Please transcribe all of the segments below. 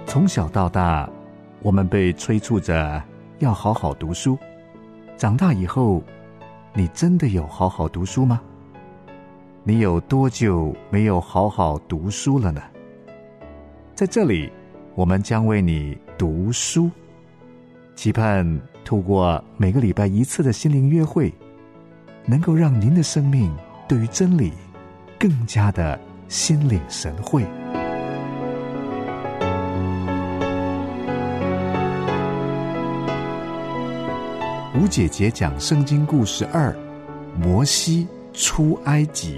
从小到大，我们被催促着要好好读书。长大以后，你真的有好好读书吗？你有多久没有好好读书了呢？在这里，我们将为你读书，期盼透过每个礼拜一次的心灵约会，能够让您的生命对于真理更加的心领神会。吴姐姐讲圣经故事2：摩西出埃及。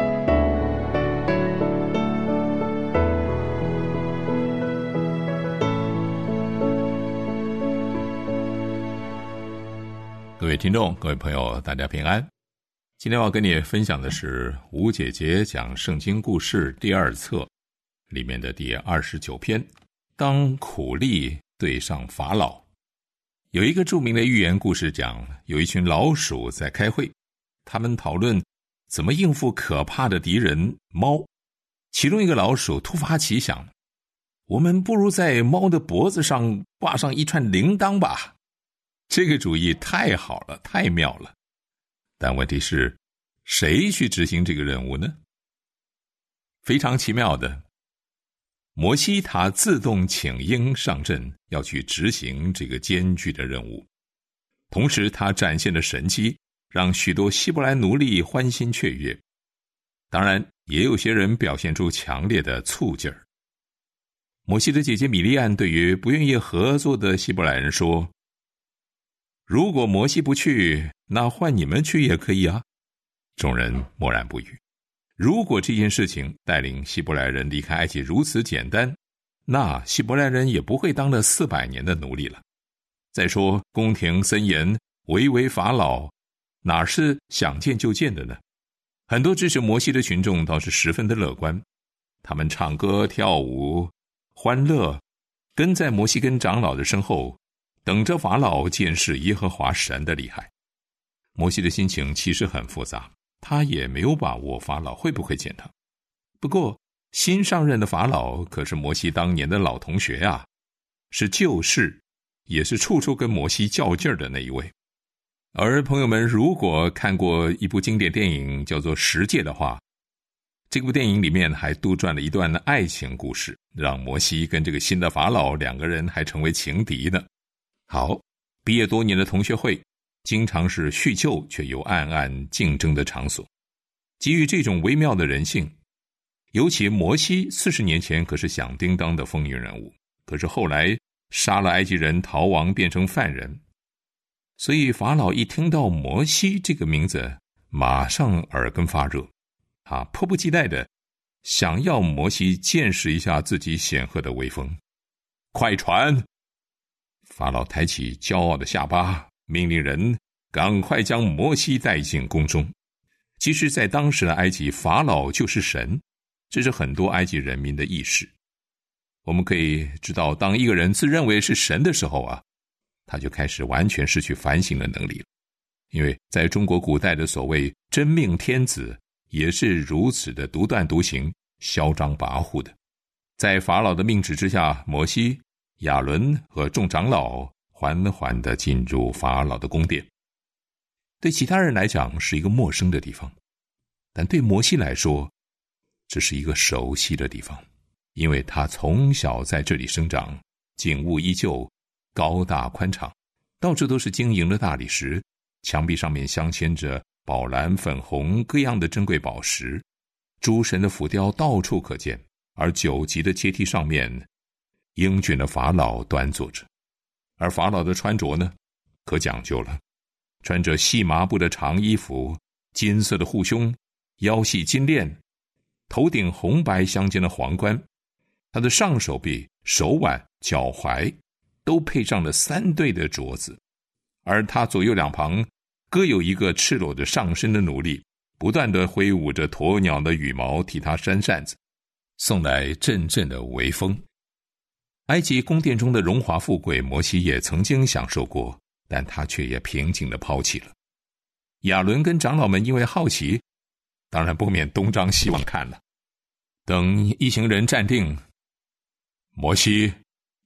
各位听众，各位朋友，大家平安。今天我要跟你分享的是吴姐姐讲圣经故事第2册里面的第29篇，当苦力对上法老。有一个著名的寓言故事讲，有一群老鼠在开会，他们讨论怎么应付可怕的敌人猫。其中一个老鼠突发奇想，我们不如在猫的脖子上挂上一串铃铛吧。这个主意太好了，太妙了。但问题是，谁去执行这个任务呢？非常奇妙的，摩西他自动请缨上阵，要去执行这个艰巨的任务。同时他展现了神迹，让许多希伯来奴隶欢欣雀跃。当然也有些人表现出强烈的醋劲儿。摩西的姐姐米利暗对于不愿意合作的希伯来人说，如果摩西不去，那换你们去也可以啊。众人默然不语。如果这件事情带领希伯来人离开埃及如此简单，那希伯来人也不会当了400年的奴隶了。再说宫廷森严，维维法老，哪是想见就见的呢？很多支持摩西的群众倒是十分的乐观，他们唱歌跳舞欢乐，跟在摩西跟长老的身后，等着法老见识耶和华神的厉害。摩西的心情其实很复杂，他也没有把握法老会不会见他。不过新上任的法老可是摩西当年的老同学啊，是旧识，也是处处跟摩西较劲儿的那一位。而朋友们如果看过一部经典电影叫做《十诫》的话，这部电影里面还杜撰了一段爱情故事，让摩西跟这个新的法老两个人还成为情敌呢。好，毕业多年的同学会经常是叙旧却又暗暗竞争的场所。基于这种微妙的人性，尤其摩西40年前可是响叮当的风云人物，可是后来杀了埃及人，逃亡变成犯人。所以法老一听到摩西这个名字，马上耳根发热，他迫不及待的想要摩西见识一下自己显赫的威风。快传！法老抬起骄傲的下巴，命令人赶快将摩西带进宫中。其实在当时的埃及，法老就是神，这是很多埃及人民的意识。我们可以知道，当一个人自认为是神的时候啊，他就开始完全失去反省的能力了。因为在中国古代的所谓真命天子也是如此的独断独行，嚣张跋扈的。在法老的命旨之下，摩西、亚伦和众长老缓缓地进入法老的宫殿。对其他人来讲是一个陌生的地方，但对摩西来说，这是一个熟悉的地方，因为他从小在这里生长，景物依旧，高大宽敞，到处都是晶莹的大理石，墙壁上面镶嵌着宝蓝、粉红各样的珍贵宝石，诸神的浮雕到处可见，而9级的阶梯上面，英俊的法老端坐着。而法老的穿着呢，可讲究了，穿着细麻布的长衣服，金色的护胸，腰系金链，头顶红白相间的皇冠，他的上手臂、手腕、脚踝都配上了3对的镯子，而他左右两旁各有一个赤裸着上身的奴隶，不断地挥舞着鸵鸟的羽毛替他扇扇子，送来阵阵的微风。埃及宫殿中的荣华富贵，摩西也曾经享受过，但他却也平静地抛弃了。亚伦跟长老们因为好奇，当然不免东张西望看了。等一行人站定，摩西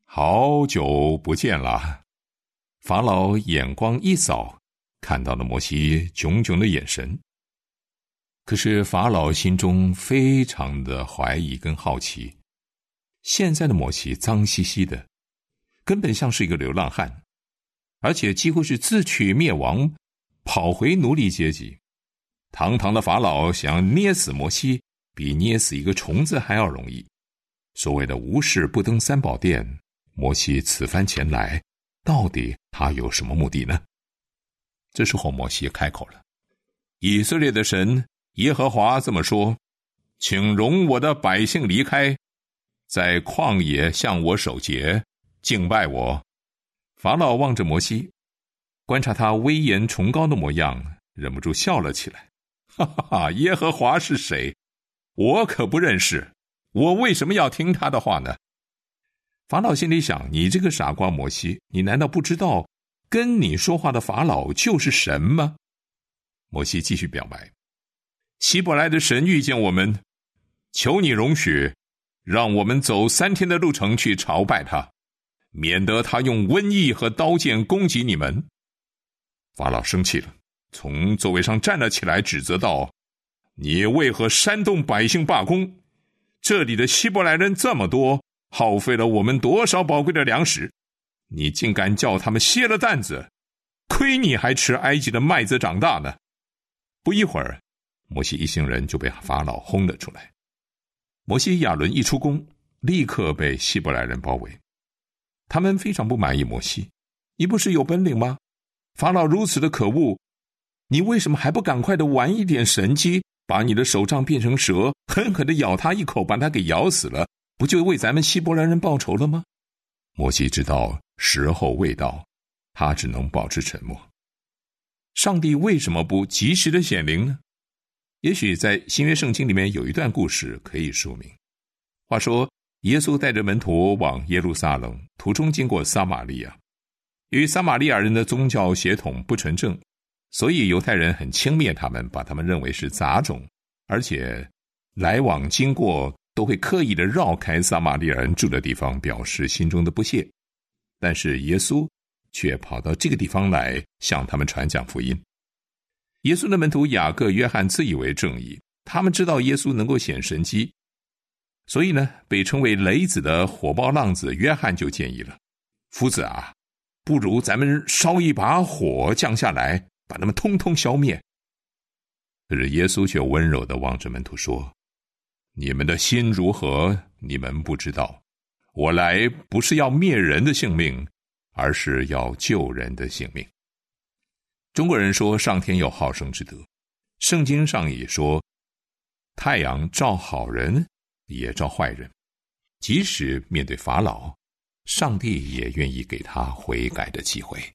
好久不见了。法老眼光一扫，看到了摩西炯炯的眼神。可是法老心中非常的怀疑跟好奇，现在的摩西脏兮兮的，根本像是一个流浪汉，而且几乎是自取灭亡，跑回奴隶阶级。堂堂的法老想捏死摩西，比捏死一个虫子还要容易。所谓的无事不登三宝殿，摩西此番前来，到底他有什么目的呢？这时候摩西开口了：以色列的神耶和华这么说，请容我的百姓离开，在旷野向我守节，敬拜我。法老望着摩西，观察他威严崇高的模样，忍不住笑了起来。哈哈哈，耶和华是谁？我可不认识，我为什么要听他的话呢？法老心里想，你这个傻瓜摩西，你难道不知道跟你说话的法老就是神吗？摩西继续表白：希伯来的神遇见我们，求你容许，让我们走3天的路程去朝拜他，免得他用瘟疫和刀剑攻击你们。法老生气了，从座位上站了起来，指责道：你为何煽动百姓罢工？这里的希伯来人这么多，耗费了我们多少宝贵的粮食，你竟敢叫他们歇了担子，亏你还吃埃及的麦子长大呢。不一会儿，摩西一行人就被法老轰了出来。摩西亚伦一出宫，立刻被希伯来人包围。他们非常不满意摩西，你不是有本领吗？法老如此的可恶，你为什么还不赶快的玩一点神机，把你的手杖变成蛇，狠狠的咬他一口，把他给咬死了，不就为咱们希伯来人报仇了吗？摩西知道时候未到，他只能保持沉默。上帝为什么不及时的显灵呢？也许在新约圣经里面有一段故事可以说明。话说耶稣带着门徒往耶路撒冷，途中经过撒玛利亚。由于撒玛利亚人的宗教血统不纯正，所以犹太人很轻蔑他们，把他们认为是杂种，而且来往经过都会刻意的绕开撒玛利亚人住的地方，表示心中的不屑。但是耶稣却跑到这个地方来向他们传讲福音。耶稣的门徒雅各、约翰自以为正义，他们知道耶稣能够显神迹，所以呢，被称为雷子的火爆浪子约翰就建议了：夫子啊，不如咱们烧一把火降下来，把他们通通消灭。可是耶稣却温柔地望着门徒说：你们的心如何，你们不知道。我来不是要灭人的性命，而是要救人的性命。中国人说上天有好生之德，圣经上也说太阳照好人也照坏人，即使面对法老，上帝也愿意给他悔改的机会。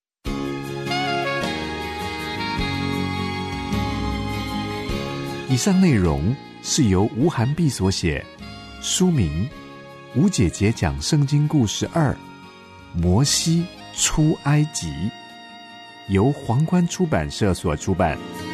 以上内容是由吴涵碧所写，书名《吴姐姐讲圣经故事2：摩西出埃及》，由皇冠出版社所出版。